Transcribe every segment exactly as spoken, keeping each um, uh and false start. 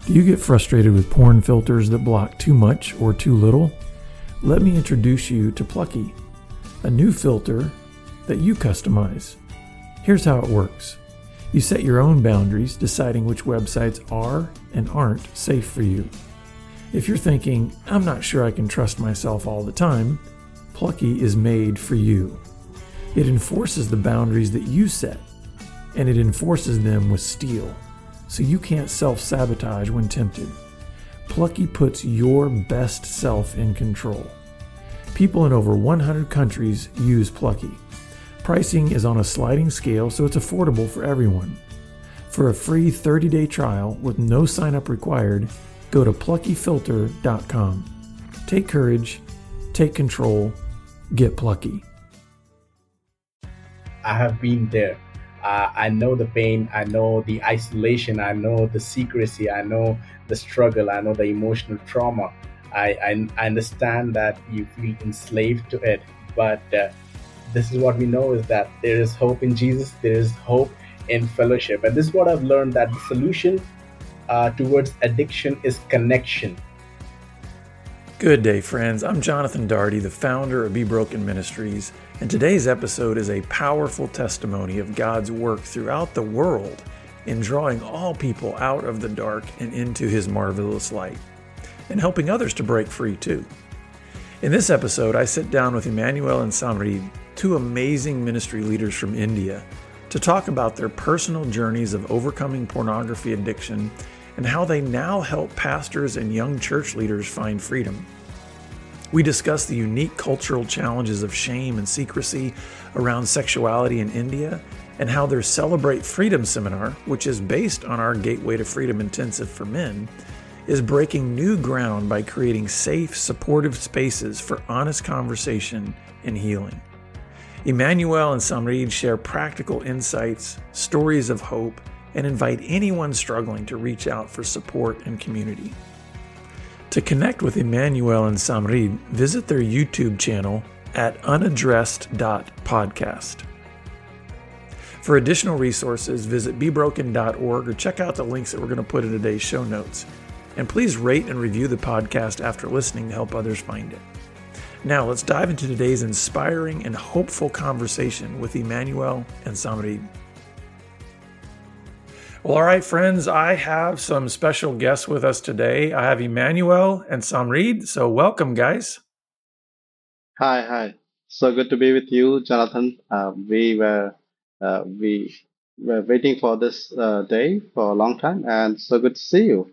Do you get frustrated with porn filters that block too much or too little? Let me introduce you to Plucky, a new filter that you customize. Here's how it works. You set your own boundaries, deciding which websites are and aren't safe for you. If you're thinking, I'm not sure I can trust myself all the time, Plucky is made for you. It enforces the boundaries that you set, and it enforces them with steel, so you can't self-sabotage when tempted. Plucky puts your best self in control. People in over one hundred countries use Plucky. Pricing is on a sliding scale, so it's affordable for everyone. For a free thirty-day trial with no sign-up required, go to plucky filter dot com. Take courage, take control, get Plucky. I have been there. Uh, I know the pain, I know the isolation, I know the secrecy, I know the struggle, I know the emotional trauma. I, I, I understand that you feel enslaved to it, but uh, this is what we know is that there is hope in Jesus, there is hope in fellowship. And this is what I've learned, that the solution uh, towards addiction is connection. Good day, friends. I'm Jonathan Daugherty, the founder of Be Broken Ministries, and today's episode is a powerful testimony of God's work throughout the world in drawing all people out of the dark and into His marvelous light, and helping others to break free too. In this episode, I sit down with Emmanuel and Samrid, two amazing ministry leaders from India, to talk about their personal journeys of overcoming pornography addiction and how they now help pastors and young church leaders find freedom. We discuss the unique cultural challenges of shame and secrecy around sexuality in India, and how their Celebrate Freedom seminar, which is based on our Gateway to Freedom Intensive for Men, is breaking new ground by creating safe, supportive spaces for honest conversation and healing. Emmanuel and Samrid share practical insights, stories of hope, and invite anyone struggling to reach out for support and community. To connect with Emmanuel and Samrid, visit their YouTube channel at unaddressed dot podcast. For additional resources, visit be broken dot org or check out the links that we're going to put in today's show notes. And please rate and review the podcast after listening to help others find it. Now let's dive into today's inspiring and hopeful conversation with Emmanuel and Samrid. Well, all right, friends, I have some special guests with us today. I have Emmanuel and Samrid, so welcome, guys. Hi, hi. So good to be with you, Jonathan. Uh, we were uh, we were waiting for this uh, day for a long time, and so good to see you.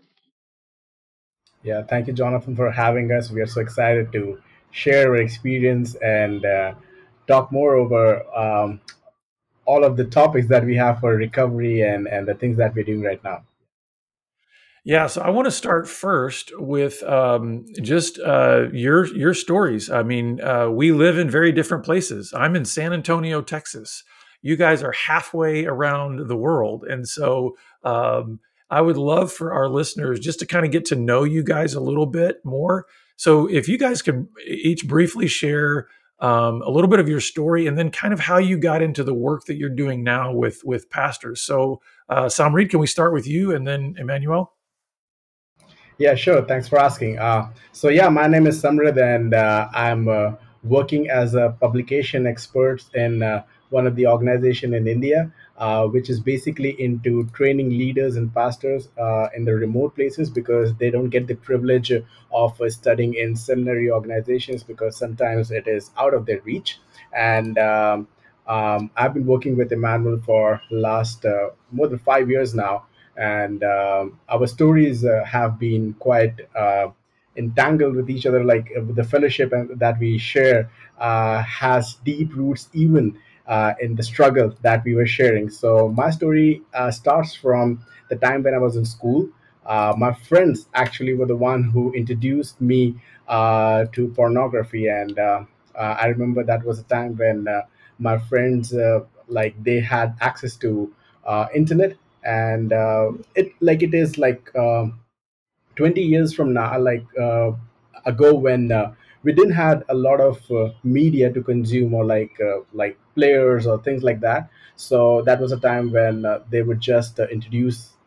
Yeah, thank you, Jonathan, for having us. We are so excited to share our experience and uh, talk more over um, all of the topics that we have for recovery and, and the things that we're doing right now. Yeah, so I want to start first with um, just uh, your your stories. I mean, uh, we live in very different places. I'm in San Antonio, Texas. You guys are halfway around the world, and so um, I would love for our listeners just to kind of get to know you guys a little bit more. So, if you guys could each briefly share um, a little bit of your story, and then kind of how you got into the work that you're doing now with with pastors. So, uh, Samrid, can we start with you, and then Emmanuel? Yeah, sure. Thanks for asking. Uh, so yeah, my name is Samrid, and uh, I'm uh, working as a publication expert in uh, one of the organization in India, uh, which is basically into training leaders and pastors uh, in the remote places, because they don't get the privilege of uh, studying in seminary organizations, because sometimes it is out of their reach. And um, um, I've been working with Emmanuel for last uh, more than five years now, and um, our stories uh, have been quite uh, entangled with each other. Like uh, the fellowship and- that we share uh, has deep roots, even uh, in the struggle that we were sharing. So my story uh, starts from the time when I was in school. Uh, my friends actually were the one who introduced me uh, to pornography, and uh, uh, I remember that was a time when uh, my friends uh, like they had access to uh, internet, and uh, it like it is like um, twenty years from now, like uh, ago, when uh, we didn't had a lot of uh, media to consume, or like uh, like players or things like that. So that was a time when uh, they would just uh, introduce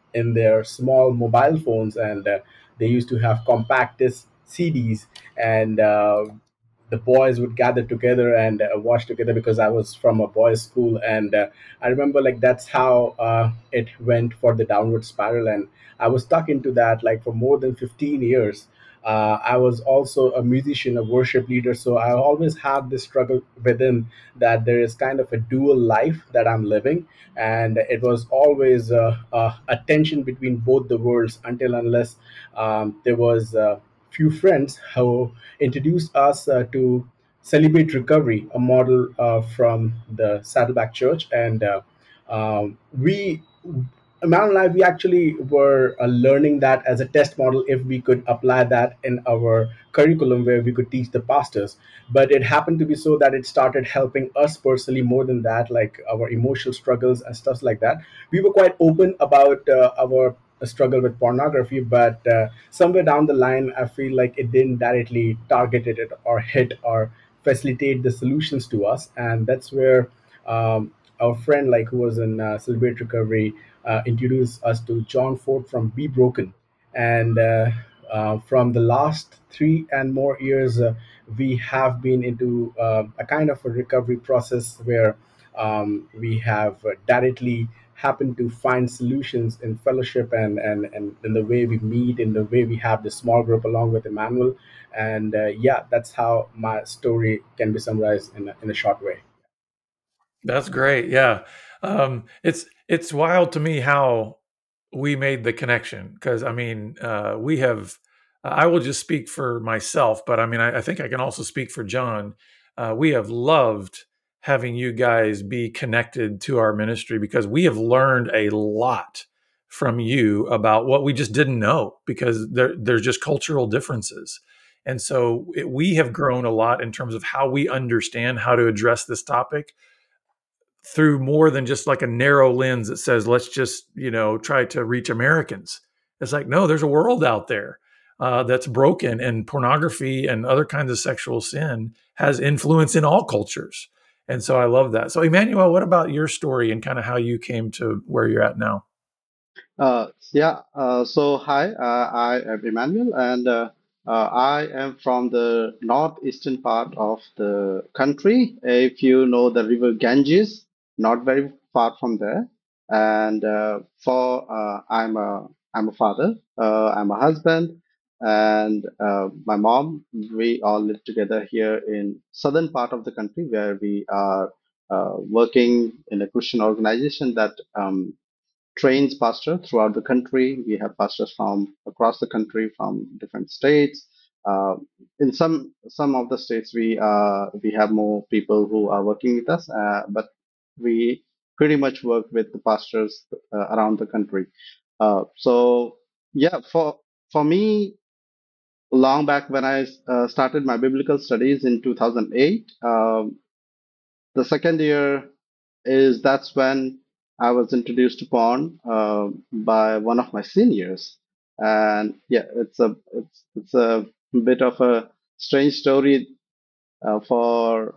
in their small mobile phones, and uh, they used to have compact disc C Ds, and uh, the boys would gather together and uh, watch together, because I was from a boys' school, and uh, I remember like that's how uh, it went for the downward spiral, and I was stuck into that like for more than fifteen years. Uh, I was also a musician, a worship leader, so I always had this struggle within, that there is kind of a dual life that I'm living, and it was always uh, uh, a tension between both the worlds, until unless um, there was a few friends who introduced us uh, to Celebrate Recovery, a model uh, from the Saddleback Church, and uh, um, we Amount Life, we actually were uh, learning that as a test model, if we could apply that in our curriculum where we could teach the pastors. But it happened to be so that it started helping us personally more than that, like our emotional struggles and stuff like that. We were quite open about uh, our struggle with pornography, but uh, somewhere down the line, I feel like it didn't directly target it or hit or facilitate the solutions to us. And that's where um, our friend, like who was in uh, Celebrate Recovery, uh, introduced us to John Ford from Be Broken. And uh, uh, from the last three and more years, uh, we have been into uh, a kind of a recovery process where um, we have uh, directly happened to find solutions in fellowship, and, and, and in the way we meet, in the way we have the small group along with Emmanuel. And uh, yeah, that's how my story can be summarized in a, in a short way. That's great. Yeah. Um, it's it's wild to me how we made the connection, because I mean, uh, we have. I will just speak for myself, but I mean, I, I think I can also speak for John. Uh, we have loved having you guys be connected to our ministry, because we have learned a lot from you about what we just didn't know, because there, there's just cultural differences. And so it, we have grown a lot in terms of how we understand how to address this topic through more than just like a narrow lens that says, let's just, you know, try to reach Americans. It's like, no, there's a world out there uh, that's broken, and pornography and other kinds of sexual sin has influence in all cultures. And so I love that. So, Emmanuel, what about your story and kind of how you came to where you're at now? Uh, yeah, uh, so hi, uh, I am Emmanuel, and uh, uh, I am from the northeastern part of the country. If you know the river Ganges, not very far from there. And uh, for uh, I'm a I'm a father, uh, I'm a husband, and uh, my mom. We all live together here in southern part of the country, where we are uh, working in a Christian organization that um, trains pastors throughout the country. We have pastors from across the country, from different states. Uh, in some some of the states, we uh, we have more people who are working with us, uh, but we pretty much work with the pastors uh, around the country. Uh, so yeah, for for me, long back when I uh, started my biblical studies in two thousand eight, um, the second year is that's when I was introduced to porn uh, by one of my seniors, and yeah, it's a it's it's a bit of a strange story uh, for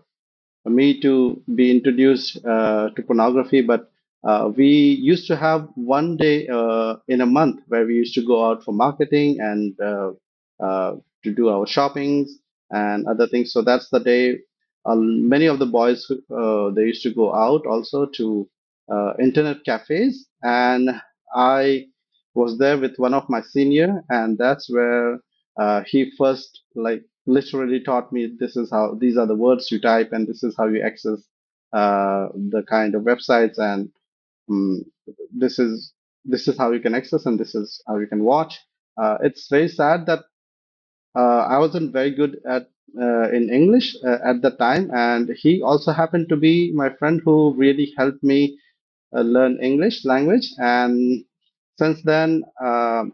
me to be introduced uh, to pornography, but uh, we used to have one day uh, in a month where we used to go out for marketing and uh, uh, to do our shoppings and other things. So that's the day uh, many of the boys uh, they used to go out also to uh, internet cafes, and I was there with one of my senior, and that's where uh, he first like literally taught me this is how these are the words you type and this is how you access uh, the kind of websites, and um, this is this is how you can access and this is how you can watch. Uh, it's very sad that uh, I wasn't very good at uh, in English uh, at the time, and he also happened to be my friend who really helped me uh, learn English language. And since then, um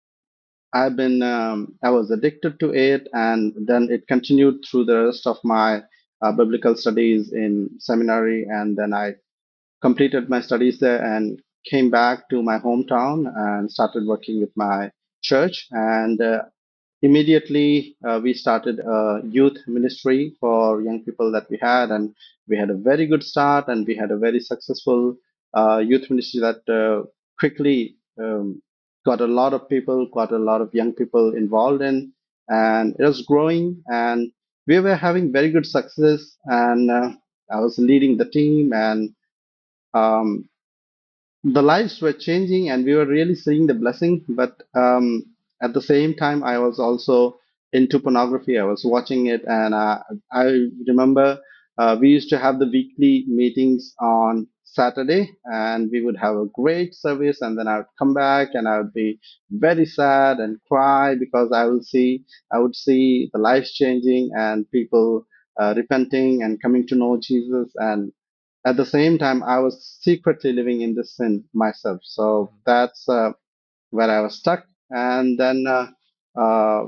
I've been um, I was addicted to it, and then it continued through the rest of my uh, biblical studies in seminary, and then I completed my studies there and came back to my hometown and started working with my church. And uh, immediately uh, we started a youth ministry for young people that we had, and we had a very good start, and we had a very successful uh, youth ministry that uh, quickly um, got a lot of people, got a lot of young people involved in, and it was growing, and we were having very good success. And uh, I was leading the team, and um, the lives were changing, and we were really seeing the blessing. But um, at the same time, I was also into pornography. I was watching it, and uh, I remember uh, we used to have the weekly meetings on Saturday, and we would have a great service, and then I would come back and I would be very sad and cry because I will see I would see the lives changing and people uh, repenting and coming to know Jesus. And at the same time, I was secretly living in this sin myself. So that's uh, where I was stuck. And then uh, uh,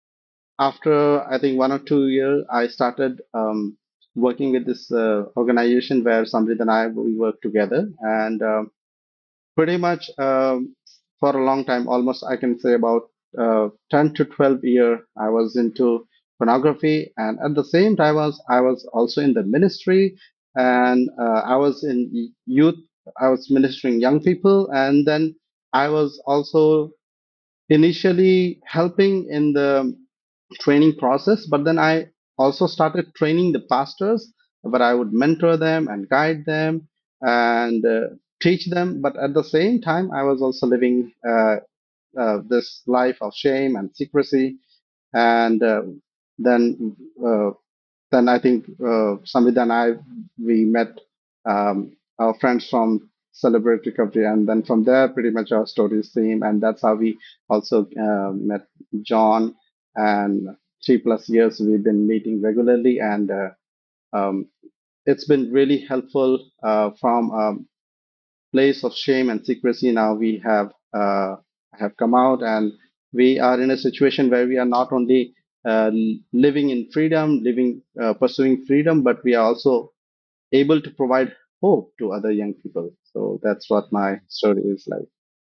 after I think one or two years, I started um, working with this uh, organization where Samrit and I we work together. And um pretty much um, for a long time, almost I can say about uh, ten to twelve year, I was into pornography, and at the same time, I was I was also in the ministry, and uh, I was in y- youth. I was ministering young people, and then I was also initially helping in the training process, but then I also started training the pastors, but I would mentor them and guide them and uh, teach them. But at the same time, I was also living uh, uh, this life of shame and secrecy. And uh, then, uh, then I think uh, Samvid and I we met um, our friends from Celebrate Recovery, and then from there, pretty much our stories same, and that's how we also uh, met John. And three plus years we've been meeting regularly, and uh, um, it's been really helpful uh, from a place of shame and secrecy. Now we have uh, have come out, and we are in a situation where we are not only uh, living in freedom, living uh, pursuing freedom, but we are also able to provide hope to other young people. So that's what my story is like.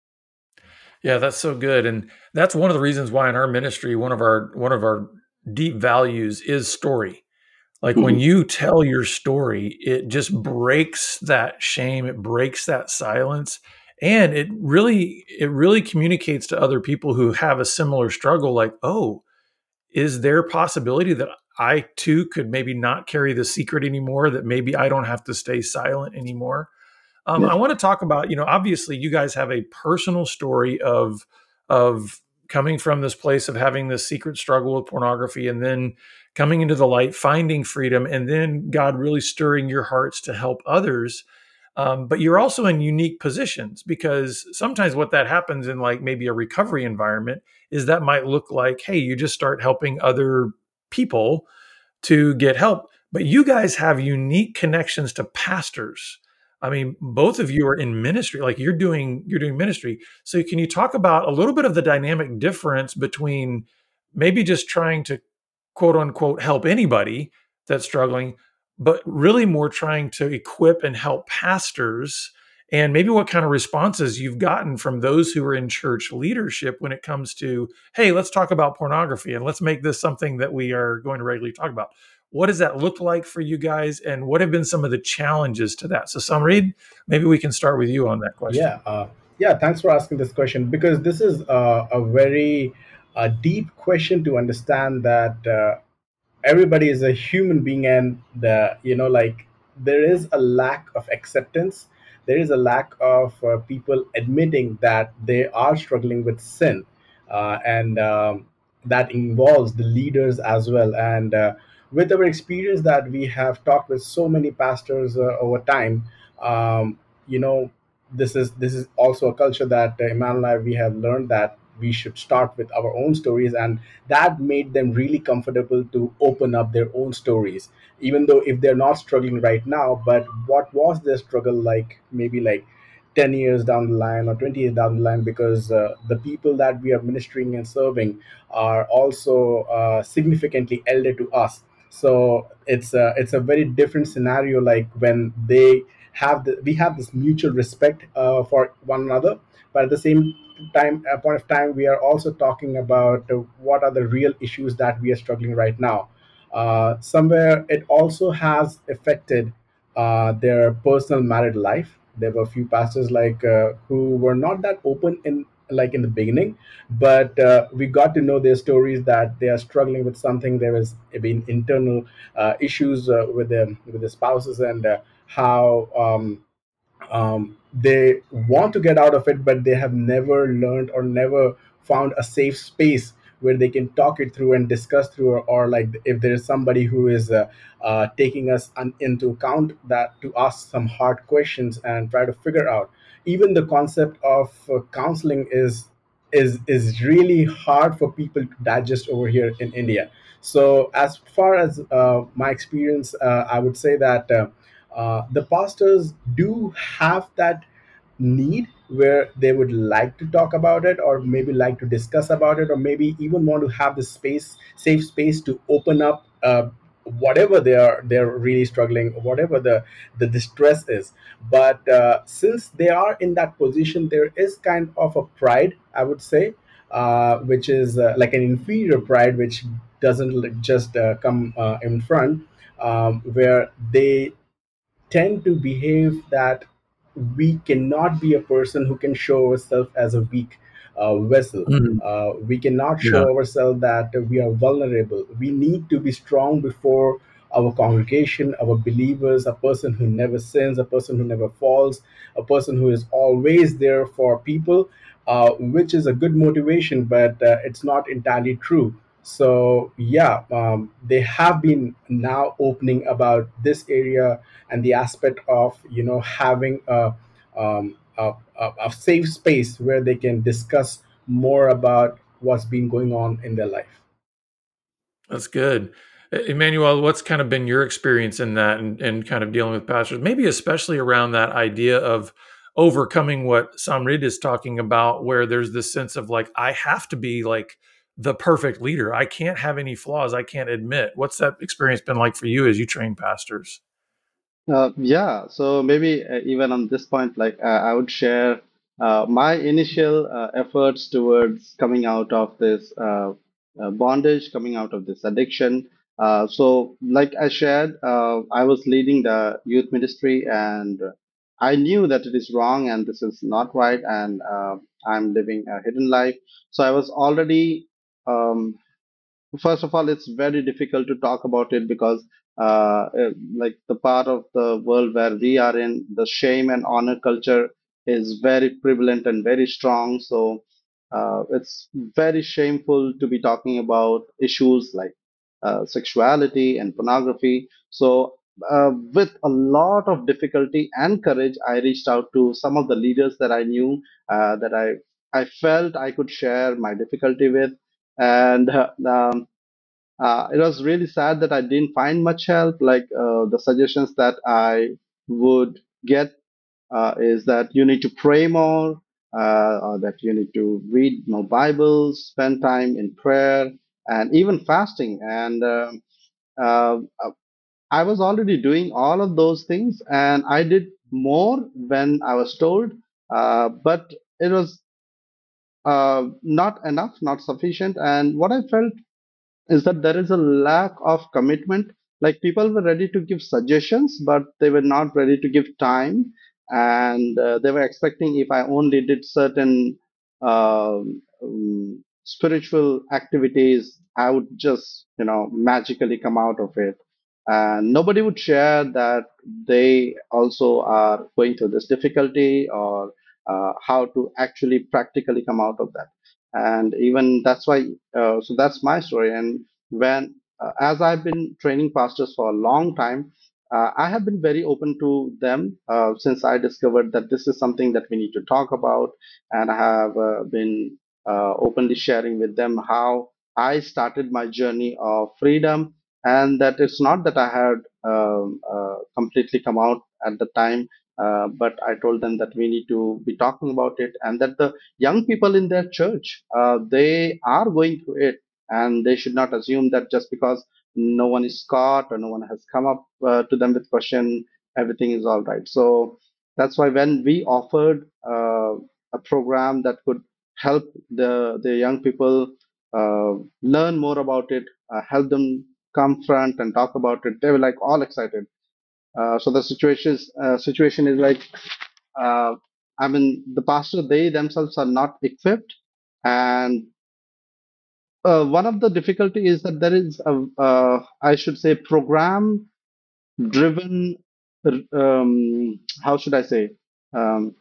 Yeah, that's so good. And that's one of the reasons why in our ministry, one of our one of our deep values is story. Like when Mhm. you tell your story, it just breaks that shame, it breaks that silence, and it really it really communicates to other people who have a similar struggle like, "Oh, is there a possibility that I too could maybe not carry the secret anymore, that maybe I don't have to stay silent anymore?" Um, I Yeah. want to talk about, you know, obviously you guys have a personal story of of coming from this place of having this secret struggle with pornography and then coming into the light, finding freedom, and then God really stirring your hearts to help others. Um, but you're also in unique positions because sometimes what that happens in like maybe a recovery environment is that might look like, hey, you just start helping other people to get help. But you guys have unique connections to pastors. I mean, both of you are in ministry, like you're doing you're doing ministry. So can you talk about a little bit of the dynamic difference between maybe just trying to quote unquote help anybody that's struggling, but really more trying to equip and help pastors, and maybe what kind of responses you've gotten from those who are in church leadership when it comes to, hey, let's talk about pornography and let's make this something that we are going to regularly talk about. What does that look like for you guys, and what have been some of the challenges to that? So, Samreed, maybe we can start with you on that question. Yeah, uh, yeah. Thanks for asking this question because this is uh, a very uh, deep question to understand that uh, everybody is a human being, and the you know like there is a lack of acceptance. There is a lack of uh, people admitting that they are struggling with sin, uh, and um, that involves the leaders as well. And uh, with our experience that we have talked with so many pastors uh, over time, um, you know this is this is also a culture that uh, Emmanuel and I, we have learned that we should start with our own stories, and that made them really comfortable to open up their own stories, even though if they're not struggling right now, but what was their struggle like maybe like ten years down the line or twenty years down the line, because uh, the people that we are ministering and serving are also uh, significantly elder to us. So it's a, it's a very different scenario, like when they have the, we have this mutual respect uh, for one another, but at the same time a point of time we are also talking about uh, what are the real issues that we are struggling right now. Uh, somewhere it also has affected uh, their personal married life, There were a few pastors like uh, who were not that open in like in the beginning, but uh, we got to know their stories that they are struggling with something. There has been internal uh, issues uh, with them with the spouses, and uh, how um, um, they want to get out of it, but they have never learned or never found a safe space where they can talk it through and discuss through, or, or like if there is somebody who is uh, uh, taking us un- into account, that to ask some hard questions and try to figure out. Even the concept of uh, counseling is is is really hard for people to digest over here in India. So as far as uh, my experience, uh, I would say that uh, uh, the pastors do have that need where they would like to talk about it, or maybe like to discuss about it, or maybe even want to have the space safe space to open up uh, whatever they are they're really struggling, whatever the the distress is. But uh, since they are in that position, there is kind of a pride, I would say, uh, which is uh, like an inferior pride, which doesn't like, just uh, come uh, in front, um, where they tend to behave that we cannot be a person who can show ourselves as a weak uh, vessel. Mhm. Uh, we cannot Yeah. show ourselves that we are vulnerable. We need to be strong before our congregation, our believers, a person who never sins, a person who never falls, a person who is always there for people, uh, which is a good motivation, but uh, it's not entirely true. So yeah, um, they have been now opening about this area and the aspect of you know having a, um, a, a, a safe space where they can discuss more about what's been going on in their life. That's good. E- Emmanuel, what's kind of been your experience in that, and, and kind of dealing with pastors, maybe especially around that idea of overcoming what Samrid is talking about, where there's this sense of like, I have to be like the perfect leader. I can't have any flaws. I can't admit. What's that experience been like for you as you train pastors? Uh, yeah, so maybe uh, even on this point, like uh, I would share uh, my initial uh, efforts towards coming out of this uh, uh, bondage, coming out of this addiction. Uh, so, like I shared, uh, I was leading the youth ministry, and I knew that it is wrong and this is not right, and uh, I'm living a hidden life. So I was already um, first of all, it's very difficult to talk about it because, uh, uh, like the part of the world where we are in, the shame and honor culture is very prevalent and very strong. So, uh, it's very shameful to be talking about issues like uh, sexuality and pornography. So, uh, with a lot of difficulty and courage, I reached out to some of the leaders that I knew, uh, that I I felt I could share my difficulty with, and uh, um, uh, it was really sad that I didn't find much help. Like uh, the suggestions that I would get uh, is that you need to pray more, uh, or that you need to read more Bibles, spend time in prayer, and even fasting. And um, uh, I was already doing all of those things, and I did more when I was told, uh, but it was uh, not enough, not sufficient. And what I felt is that there is a lack of commitment. Like people were ready to give suggestions, but they were not ready to give time. And uh, they were expecting if I only did certain um, um, spiritual activities, I would just, you know, magically come out of it. And nobody would share that they also are going through this difficulty, or uh, how to actually practically come out of that. And even that's why, uh, so that's my story. And when uh, as I've been training pastors for a long time, uh, I have been very open to them uh, since I discovered that this is something that we need to talk about. And I have uh, been uh, openly sharing with them how I started my journey of freedom, and that it's not that I had um, uh, completely come out at the time, uh, but I told them that we need to be talking about it, and that the young people in their church, uh, they are going through it, and they should not assume that just because no one is caught or no one has come up uh, to them with question, everything is all right. So that's why when we offered uh, a program that could help the the young people uh, learn more about it, uh, help them come front and talk about it, they were like all excited. Uh, so the situation is, uh, situation is like uh, I mean, the pastor, they themselves are not equipped. And uh, one of the difficulty is that there is a, uh, I should say, program driven, um, how should I say, um,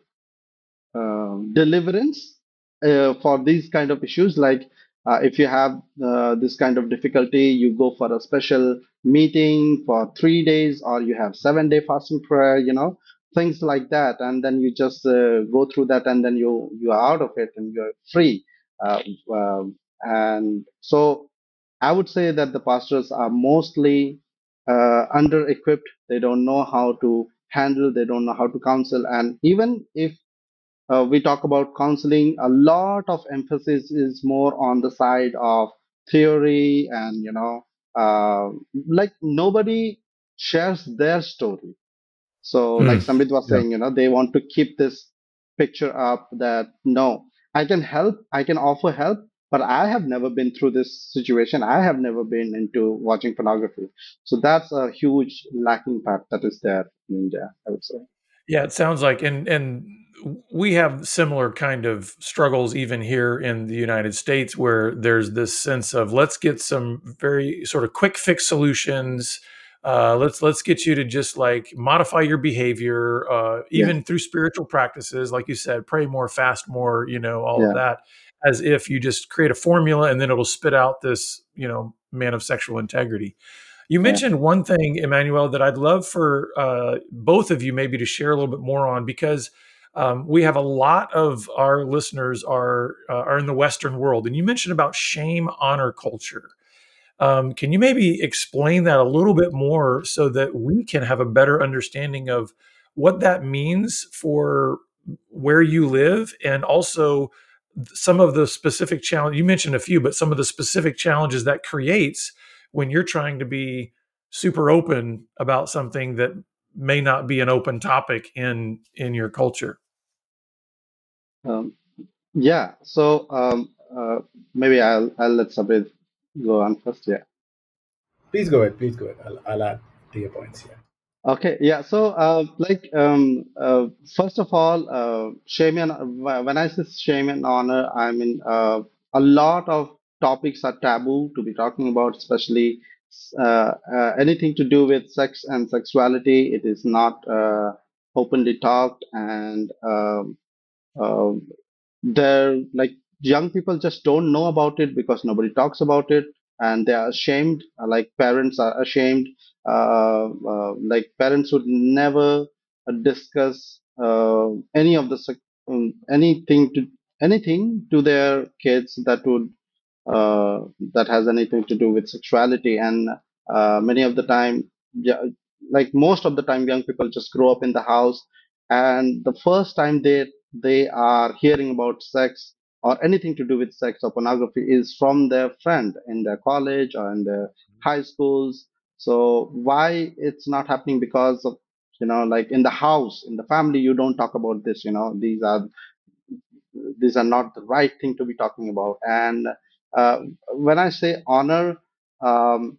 um, deliverance uh, for these kind of issues. Like uh, if you have uh, this kind of difficulty, you go for a special meeting for three days, or you have seven day fasting prayer, you know, things like that, and then you just uh, go through that, and then you you are out of it and you're free. Uh, um, and so I would say that the pastors are mostly uh, under equipped. They don't know how to handle. They don't know how to counsel. And even if uh, we talk about counseling, a lot of emphasis is more on the side of theory, and you know uh, like nobody shares their story. So like Mm, Samrit was yeah. saying, you know they want to keep this picture up that no, I can help, I can offer help, but I have never been through this situation, I have never been into watching pornography. So that's a huge lacking part that is there in India, I would say. Yeah, it sounds like, and and we have similar kind of struggles even here in the United States, where there's this sense of let's get some very sort of quick fix solutions. Uh, let's let's get you to just like modify your behavior, uh, Yeah, even through spiritual practices, like you said, pray more, fast more, you know, all of yeah, that, as if you just create a formula and then it'll spit out this, you know, man of sexual integrity. You yeah. mentioned one thing, Emmanuel, that I'd love for uh, both of you maybe to share a little bit more on, because um, we have a lot of our listeners are uh, are in the Western world, and you mentioned about shame honor culture. Um, can you maybe explain that a little bit more so that we can have a better understanding of what that means for where you live, and also some of the specific challenge you mentioned a few, but some of the specific challenges that creates when you're trying to be super open about something that may not be an open topic in in your culture. Um, yeah. So um, uh, maybe I'll I'll let Sabir go on first. Yeah. Please go ahead. Please go ahead. I'll, I'll add to your points here. Okay. Yeah. So uh, like um, uh, first of all, uh, shame and when I say shame and honor, I mean uh, a lot of topics are taboo to be talking about, especially uh, uh, anything to do with sex and sexuality. It is not uh, openly talked, and um, uh, they're like young people just don't know about it because nobody talks about it, and they are ashamed. Uh, like parents are ashamed. uh, uh, like parents would never uh, discuss uh, any of the sec- um, anything to anything to their kids that would uh, that has anything to do with sexuality. And uh, many of the time, yeah, like most of the time, young people just grow up in the house, and the first time they they are hearing about sex or anything to do with sex or pornography is from their friend in their college or in their high schools. So why it's not happening? Because of, you know like in the house, in the family, you don't talk about this. You know these are these are not the right thing to be talking about. And uh, when I say honor, um,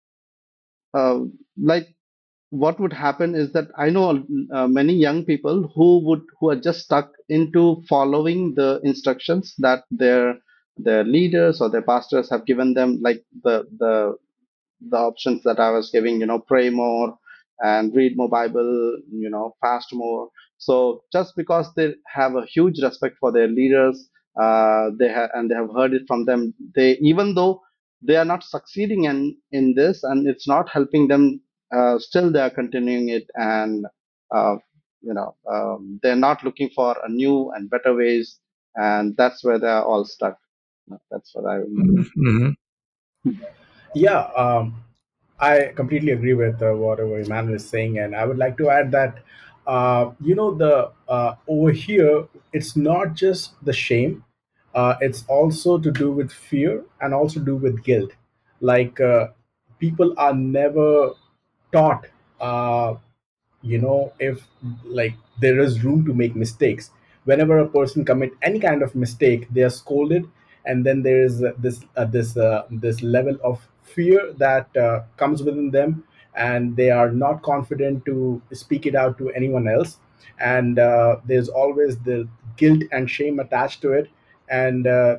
uh, like what would happen is that I know uh, many young people who would who are just stuck into following the instructions that their their leaders or their pastors have given them, like the the the options that I was giving, you know, pray more and read more Bible, you know, fast more. So just because they have a huge respect for their leaders, uh, they have and they have heard it from them, they, even though they are not succeeding in in this and it's not helping them, uh, still they are continuing it. And uh, you know um, they're not looking for a new and better ways, and that's where they're all stuck. That's what I remember. Mhm. Yeah, um, I completely agree with uh, whatever Emmanuel is saying, and I would like to add that uh, you know the uh, over here it's not just the shame, uh, it's also to do with fear and also do with guilt. Like uh, people are never taught uh, you know if like there is room to make mistakes. Whenever a person commit any kind of mistake, they are scolded, and then there is uh, this uh, this uh, this level of fear that uh, comes within them, and they are not confident to speak it out to anyone else. and uh, there's always the guilt and shame attached to it. And uh,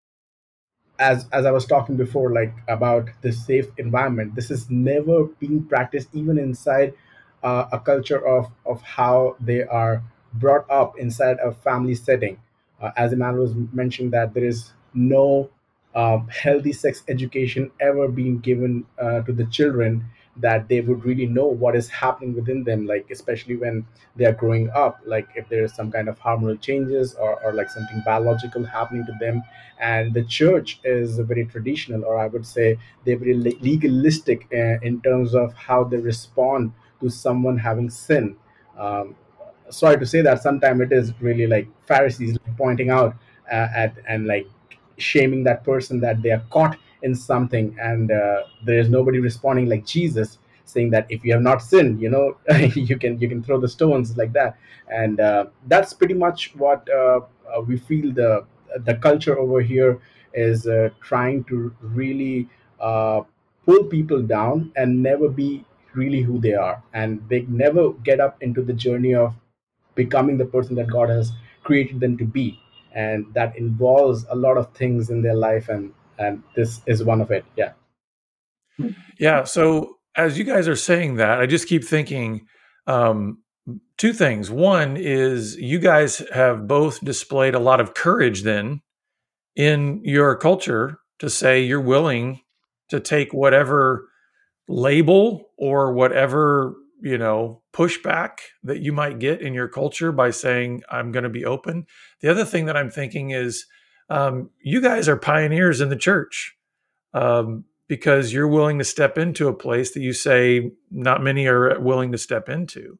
as as I was talking before, like about the safe environment, this is never being practiced even inside uh, a culture of of how they are brought up inside a family setting. Uh, as Emmanuel was mentioning, that there is no um, healthy sex education ever being given uh, to the children, that they would really know what is happening within them, like especially when they are growing up, like if there is some kind of hormonal changes, or, or like something biological happening to them. And the church is very traditional, or I would say they're very le- legalistic uh, in terms of how they respond to someone having sin. um, Sorry to say that sometimes it is really like Pharisees pointing out uh, at and like shaming that person that they are caught in something, and uh, there is nobody responding like Jesus, saying that if you have not sinned, you know, you can you can throw the stones like that. And uh, that's pretty much what uh, uh, we feel the the culture over here is uh, trying to really uh, pull people down and never be really who they are, and they never get up into the journey of becoming the person that God has created them to be. And that involves a lot of things in their life, and and this is one of it. Yeah. Yeah. So as you guys are saying that, I just keep thinking um, two things. One is you guys have both displayed a lot of courage then in your culture to say you're willing to take whatever label or whatever, you know, pushback that you might get in your culture by saying, I'm going to be open. The other thing that I'm thinking is um, you guys are pioneers in the church, um, because you're willing to step into a place that you say not many are willing to step into.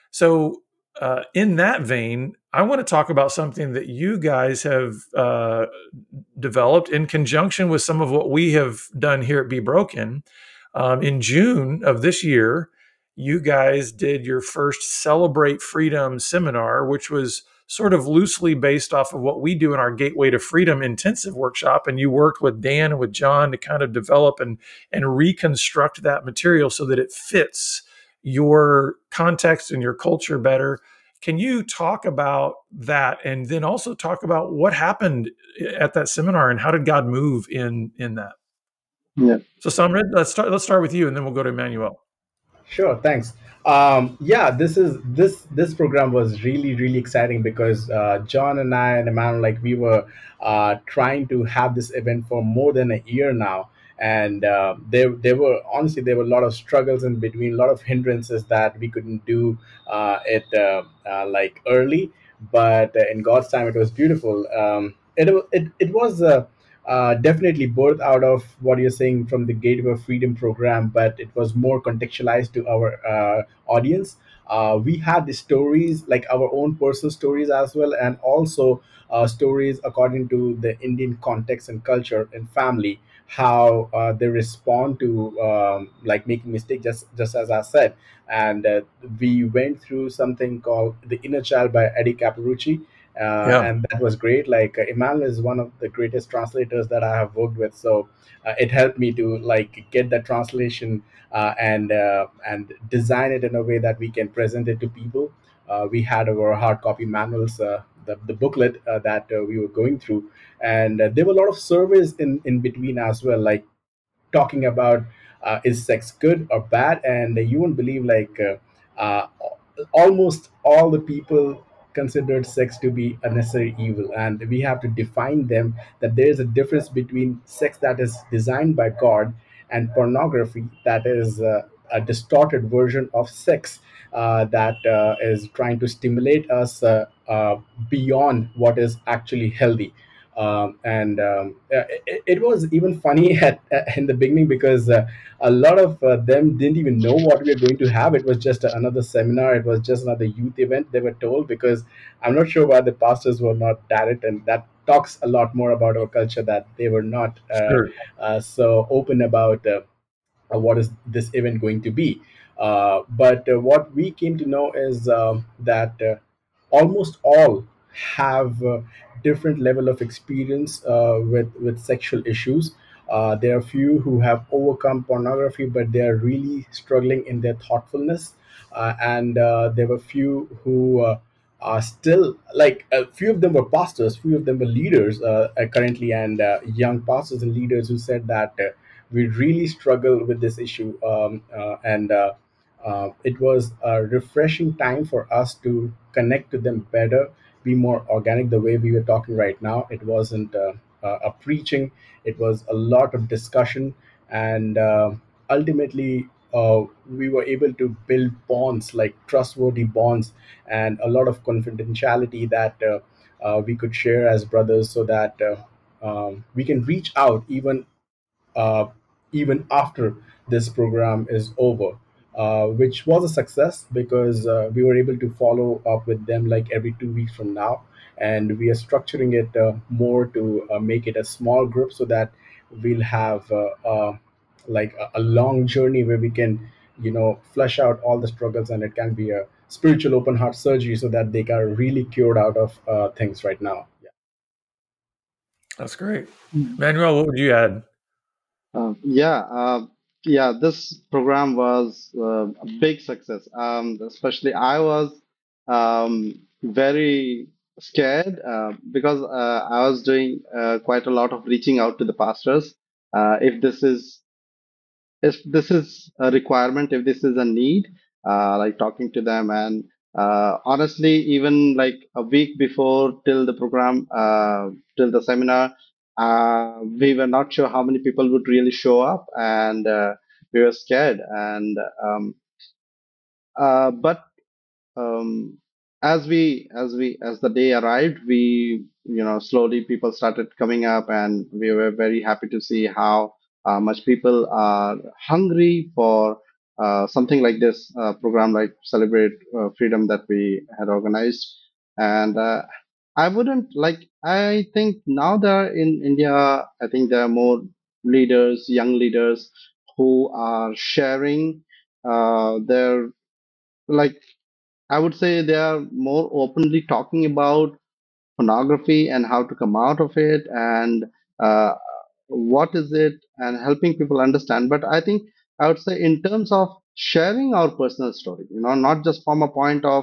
So, uh, in that vein, I want to talk about something that you guys have uh, developed in conjunction with some of what we have done here at Be Broken. Um, in June of this year, you guys did your first Celebrate Freedom seminar, which was sort of loosely based off of what we do in our Gateway to Freedom intensive workshop. And you worked with Dan and with John to kind of develop and, and reconstruct that material so that it fits your context and your culture better. Can you talk about that, and then also talk about what happened at that seminar and how did God move in in that? Yeah. So Samred, let's start let's start with you and then we'll go to Emmanuel. Sure, thanks. Um, yeah, this is this this program was really really exciting because uh, John and I and Emmanuel, like we were uh, trying to have this event for more than a year now, and uh, there there were honestly there were a lot of struggles in between, a lot of hindrances that we couldn't do uh, it uh, uh, like early, but uh, in God's time it was beautiful. Um, it wa- it it was. Uh, uh, definitely birthed out of what you're saying from the Gateway of Freedom program, but it was more contextualized to our uh, audience. Uh, we had the stories, like our own personal stories as well, and also uh, stories according to the Indian context and culture and family, how uh, they respond to um, like making mistakes, just just as I said. And uh, we went through something called The Inner Child by Eddie Caparucci, uh, Yeah. and that was great. Like uh, Emmanuel is one of the greatest translators that I have worked with, so uh, it helped me to like get that translation uh, and uh, and design it in a way that we can present it to people. Uh, we had our hard copy manuals, uh, the, the booklet uh, that uh, we were going through, and uh, there were a lot of surveys in in between as well, like talking about uh, is sex good or bad, and you won't believe like uh, uh, almost all the people considered sex to be a necessary evil, and we have to define them, that there is a difference between sex that is designed by God and pornography that is uh, a distorted version of sex uh, that uh, is trying to stimulate us uh, uh, beyond what is actually healthy. Um, and um, uh, it, it was even funny at, at in the beginning because uh, a lot of uh, them didn't even know what we were going to have. It was just another seminar. It was just another youth event, they were told, because I'm not sure why the pastors were not direct, and that talks a lot more about our culture, that they were not uh, Sure. uh, so open about uh, uh, what is this event going to be. Uh, but uh, what we came to know is um, that uh, almost all have uh, different level of experience uh, with with sexual issues. Uh, there are few who have overcome pornography, but they are really struggling in their thoughtfulness. uh, and uh, there were few who uh, are still, like, a few of them were pastors, few of them were leaders uh, uh, currently, and uh, young pastors and leaders who said that uh, we really struggle with this issue, um, uh, and uh, uh, it was a refreshing time for us to connect to them better, be more organic the way we were talking right now. It wasn't uh, uh, a preaching, it was a lot of discussion, and uh, ultimately uh, we were able to build bonds, like trustworthy bonds, and a lot of confidentiality that uh, uh, we could share as brothers, so that uh, um, we can reach out even uh, even after this program is over, uh, which was a success because uh, we were able to follow up with them like every two weeks from now. And we are structuring it uh, more to uh, make it a small group, so that we'll have uh, uh, like a, a long journey where we can, you know, flush out all the struggles, and it can be a spiritual open heart surgery so that they are really cured out of uh, things right now. Yeah. That's great. Manuel, what would you add? Uh, yeah, uh, yeah, this program was uh, a big success. Um, especially I was um, very scared uh, because uh, I was doing uh, quite a lot of reaching out to the pastors. Uh, if this is if this is a requirement, if this is a need, uh, like talking to them. And uh, honestly, even like a week before till the program, uh, till the seminar, uh, we were not sure how many people would really show up, and uh, we were scared. And um, uh, but um, as we as we as the day arrived, we, you know, slowly people started coming up, and we were very happy to see how uh, much people are hungry for uh, something like this uh, program, like Celebrate uh, Freedom, that we had organized. And uh, I wouldn't like I think now there in India, I think there are more leaders, young leaders, who are sharing uh, their, like, I would say they are more openly talking about pornography and how to come out of it, and uh, what is it, and helping people understand. But I think I would say in terms of sharing our personal story, you know, not just from a point of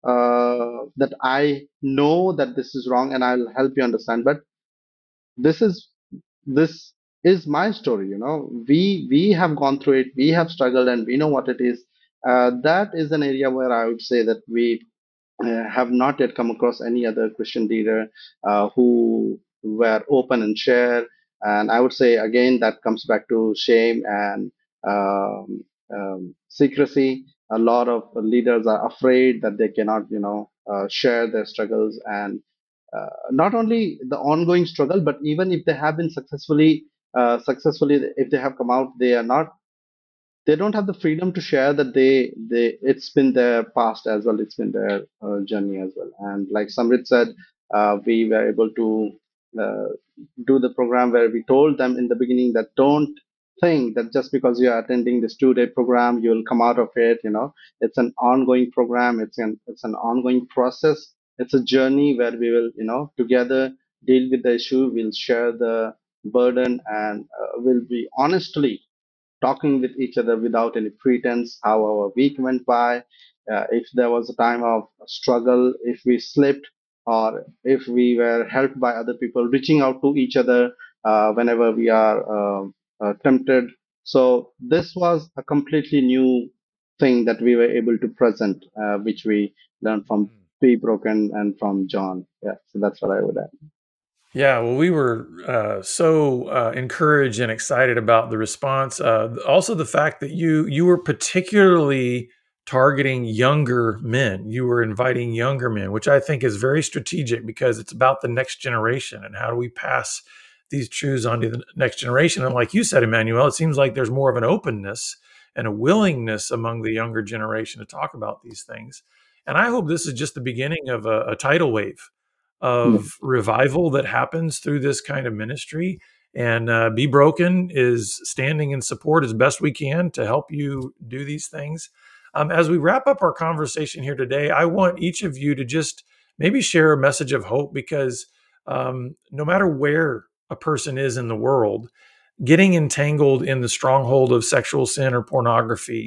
uh, that I know that this is wrong and I'll help you understand, but this is this is my story. You know, we we have gone through it, we have struggled, and we know what it is. Uh, that is an area where I would say that we uh, have not yet come across any other Christian leader uh, who were open and share. And I would say again that comes back to shame and um, um, secrecy. A lot of leaders are afraid that they cannot, you know, uh, share their struggles, and uh, not only the ongoing struggle, but even if they have been successfully uh, successfully, if they have come out, they are not they don't have the freedom to share that they they it's been their past as well, it's been their uh, journey as well. And like Samrit said, uh, we were able to uh, do the program where we told them in the beginning that don't think that just because you are attending this two day program you will come out of it. You know, it's an ongoing program, it's an it's an ongoing process, it's a journey where we will, you know, together deal with the issue, we'll share the burden, and uh, we'll be honestly talking with each other without any pretense, how our week went by, uh, if there was a time of struggle, if we slipped, or if we were helped by other people, reaching out to each other uh, whenever we are uh, uh, tempted. So this was a completely new thing that we were able to present, uh, which we learned from Be Broken and from John. Yeah, so that's what I would add. Yeah, well, we were uh, so uh, encouraged and excited about the response. Uh, also, the fact that you you were particularly targeting younger men. You were inviting younger men, which I think is very strategic because it's about the next generation and how do we pass these truths on to the next generation. And like you said, Emmanuel, it seems like there's more of an openness and a willingness among the younger generation to talk about these things. And I hope this is just the beginning of a, a tidal wave Yeah. of revival that happens through this kind of ministry. And uh, Be Broken is standing in support as best we can to help you do these things. Um, as we wrap up our conversation here today, I want each of you to just maybe share a message of hope because um, no matter where a person is in the world, getting entangled in the stronghold of sexual sin or pornography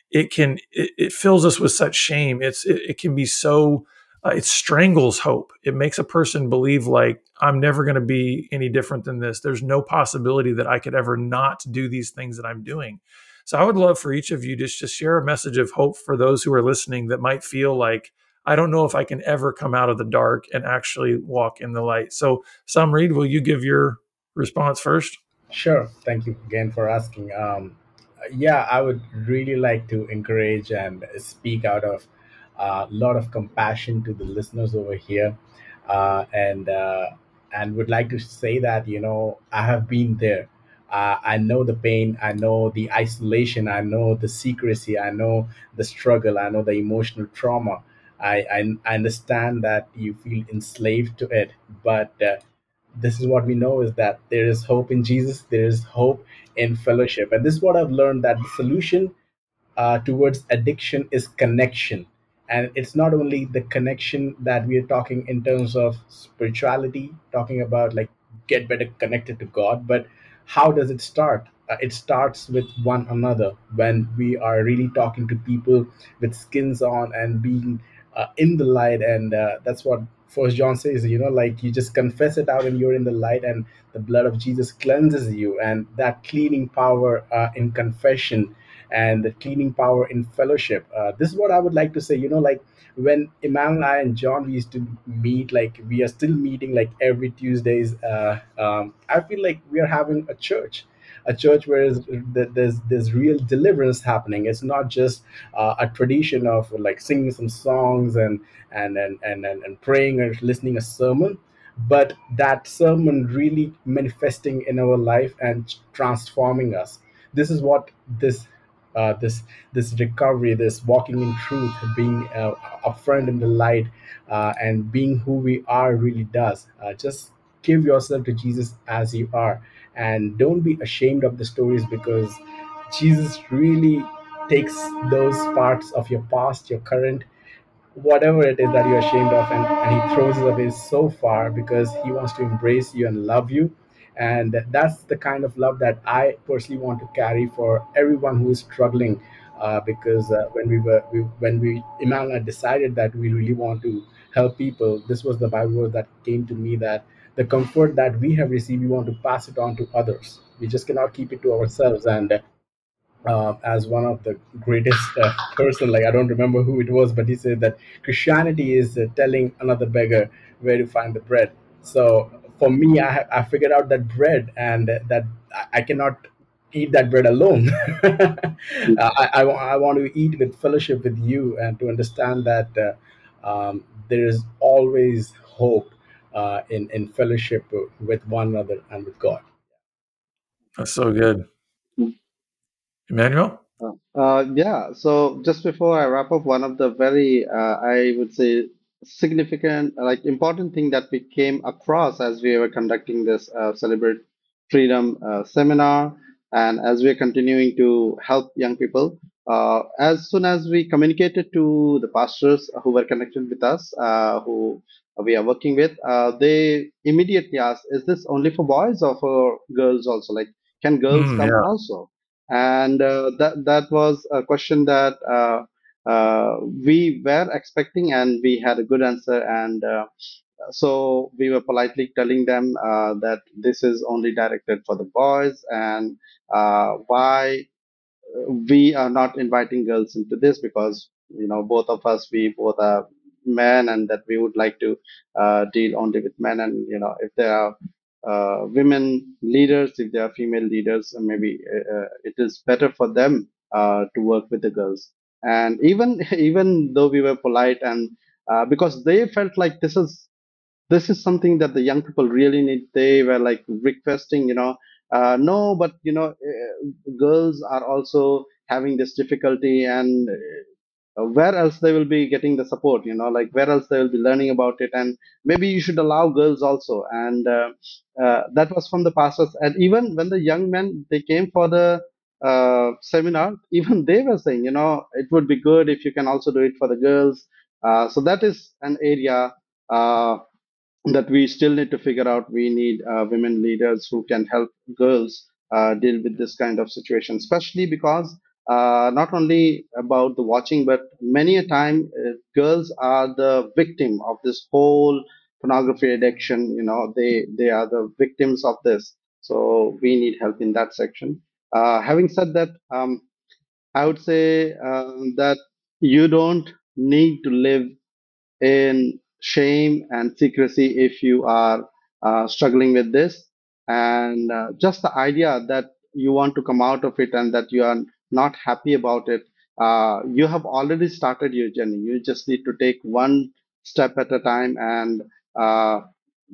it can it, it fills us with such shame. It's it, it can be so uh, it strangles hope. It makes a person believe like I'm never going to be any different than this. There's no possibility that I could ever not do these things that I'm doing. So I would love for each of you just to share a message of hope for those who are listening that might feel like I don't know if I can ever come out of the dark and actually walk in the light. So, Sam Reed, will you give your response first? Sure. Thank you again for asking. Um, yeah, I would really like to encourage and speak out of a lot of compassion to the listeners over here, uh, and uh, and would like to say that you know I have been there. Uh, I know the pain. I know the isolation. I know the secrecy. I know the struggle. I know the emotional trauma. I I, I understand that you feel enslaved to it, but uh, this is what we know is that there is hope in Jesus, there is hope in fellowship. And this is what I've learned, that the solution uh, towards addiction is connection. And it's not only the connection that we are talking in terms of spirituality, talking about like get better connected to God, but how does it start? Uh, it starts with one another when we are really talking to people with skins on and being uh, in the light. And uh, that's what First John says. You know, like you just confess it out, and you're in the light, and the blood of Jesus cleanses you, and that cleaning power uh, in confession and the cleaning power in fellowship. Uh, this is what I would like to say. You know, like when Iman and I and John we used to meet, like we are still meeting like every Tuesdays. Uh, um, I feel like we are having a church, a church where is- th- there's there's real deliverance happening. It's not just uh, a tradition of like singing some songs and and and and and, and praying or listening a sermon, but that sermon really manifesting in our life and transforming us. This is what this uh, this this recovery, this walking in truth, being uh, upfront in the light, uh, and being who we are really does. Uh, just give yourself to Jesus as you are, and don't be ashamed of the stories, because Jesus really takes those parts of your past, your current, whatever it is that you're ashamed of, and, and he throws it away so far because he wants to embrace you and love you. And that's the kind of love that I personally want to carry for everyone who is struggling, uh, because uh, when we were we, when we Iman and I decided that we really want to help people, this was the Bible verse that came to me, that the comfort that we have received we want to pass it on to others. We just cannot keep it to ourselves. And uh, as one of the greatest uh, person, like I don't remember who it was, but he said that Christianity is uh, telling another beggar where to find the bread. So for me, I, ha- I figured out that bread, and that I I cannot eat that bread alone. uh, I, I, wa- I want to eat with fellowship with you, and to understand that uh, um, there is always hope uh, in, in fellowship with one another and with God. That's so good. Emmanuel? Uh, uh, yeah, so just before I wrap up, one of the very, uh, I would say, significant, like important thing that we came across as we were conducting this uh, Celebrate Freedom uh, seminar, and as we're continuing to help young people, uh, as soon as we communicated to the pastors who were connected with us, uh, who we are working with, uh, they immediately asked, "Is this only for boys or for girls also? Like, can girls Mm, come yeah. also?" And uh, that that was a question that uh, uh, we were expecting, and we had a good answer. And uh, so we were politely telling them uh, that this is only directed for the boys, and uh, why we are not inviting girls into this, because you know both of us, we both are men, and that we would like to uh, deal only with men. And you know if there are uh, women leaders, if there are female leaders, uh, maybe uh, uh, it is better for them uh, to work with the girls. And even even though we were polite, and uh, because they felt like this is this is something that the young people really need. They were like requesting, you know, uh, no, but you know, uh, girls are also having this difficulty, and uh, where else they will be getting the support? You know, like where else they will be learning about it, and maybe you should allow girls also. And uh, uh, that was from the pastors. And even when the young men they came for the uh, seminar, even they were saying, you know, it would be good if you can also do it for the girls. Uh, so that is an area. Uh, that we still need to figure out. We need uh, women leaders who can help girls uh, deal with this kind of situation, especially because uh, not only about the watching, but many a time uh, girls are the victim of this whole pornography addiction. You know, they they are the victims of this. So we need help in that section. Uh, having said that, um, I would say um, that you don't need to live in shame and secrecy if you are uh, struggling with this. And uh, just the idea that you want to come out of it and that you are not happy about it, uh, you have already started your journey. You just need to take one step at a time and uh,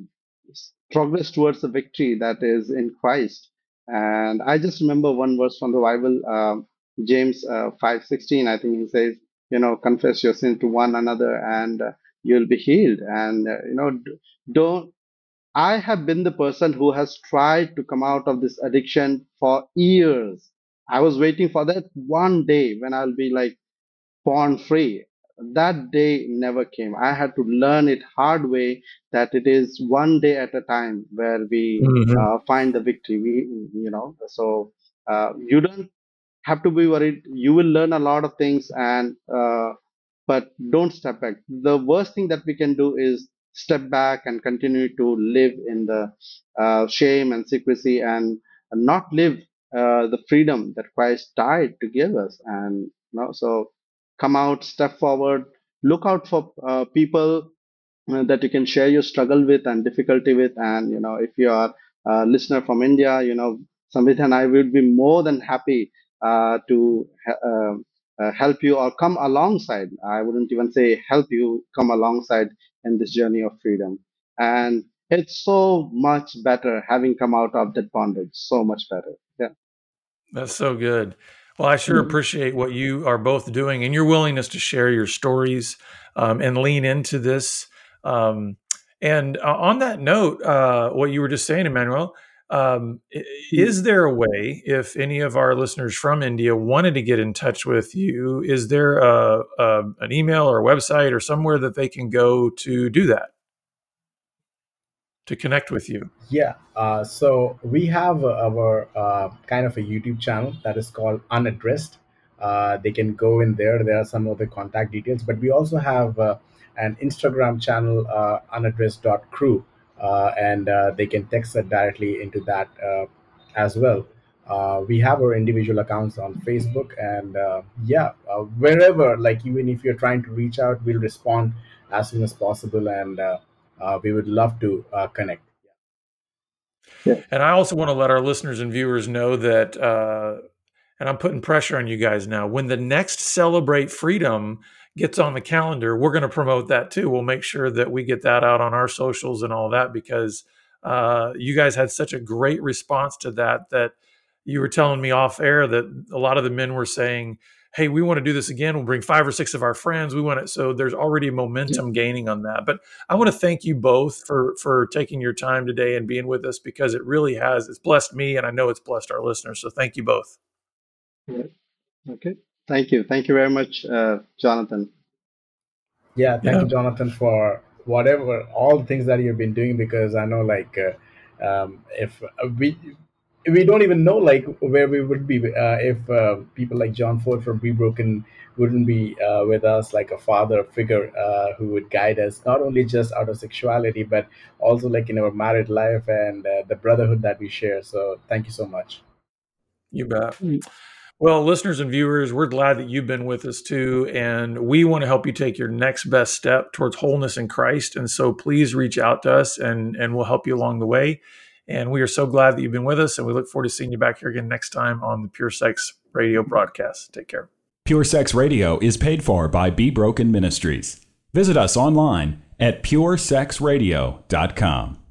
progress towards the victory that is in Christ. And I just remember one verse from the Bible, um, James uh, five sixteen. I think he says, you know, confess your sin to one another and uh, you'll be healed. And uh, you know, d- don't. I have been the person who has tried to come out of this addiction for years. I was waiting for that one day when I'll be like porn free. That day never came. I had to learn it hard way that it is one day at a time where we Hmm. uh, find the victory. We, you know, so uh, you don't have to be worried. You will learn a lot of things, and uh, but don't step back. The worst thing that we can do is step back and continue to live in the uh, shame and secrecy and not live uh, the freedom that Christ died to give us. And you know, so come out, step forward, look out for uh, people uh, that you can share your struggle with and difficulty with. And you know, if you are a listener from India, you know, Samvit and I would be more than happy uh, to uh, uh, help you or come alongside. I wouldn't even say help you, come alongside in this journey of freedom. And it's so much better having come out of that bondage. So much better. Yeah. That's so good. Well, I sure Mhm. appreciate what you are both doing and your willingness to share your stories um, and lean into this. Um, and uh, on that note, uh, what you were just saying, Emmanuel, um, i- is there a way, if any of our listeners from India wanted to get in touch with you, is there a, a, an email or a website or somewhere that they can go to do that, to connect with you? Yeah, uh, so we have uh, our uh, kind of a YouTube channel that is called Unaddressed. Uh, they can go in there. There are some of the contact details, but we also have uh, an Instagram channel, uh, unaddressed dot crew, uh, and uh, they can text it directly into that uh, as well. Uh, we have our individual accounts on Facebook, and uh, yeah, uh, wherever, like even if you're trying to reach out, we'll respond as soon as possible, and uh, uh, we would love to uh, connect. Yeah. And I also want to let our listeners and viewers know that, uh, and I'm putting pressure on you guys now, when the next Celebrate Freedom gets on the calendar, we're going to promote that too. We'll make sure that we get that out on our socials and all that, because uh, you guys had such a great response to that, that you were telling me off air that a lot of the men were saying, hey, we want to do this again. We'll bring five or six of our friends. We want it. So there's already momentum gaining on that. But I want to thank you both for for taking your time today and being with us, because it really has, it's blessed me, and I know it's blessed our listeners. So thank you both. Yeah. Okay. Thank you. Thank you very much, uh, Jonathan. Yeah, thank Yeah. you, Jonathan, for whatever all the things that you've been doing. Because I know, like, uh, um, if uh, we we don't even know like where we would be uh, if uh, people like John Ford from Be Broken wouldn't be uh, with us, like a father figure uh, who would guide us not only just out of sexuality, but also like in our married life and uh, the brotherhood that we share. So thank you so much. You bet. Well, listeners and viewers, we're glad that you've been with us too. And we want to help you take your next best step towards wholeness in Christ. And so please reach out to us, and, and we'll help you along the way. And we are so glad that you've been with us. And we look forward to seeing you back here again next time on the Pure Sex Radio broadcast. Take care. Pure Sex Radio is paid for by Be Broken Ministries. Visit us online at pure sex radio dot com.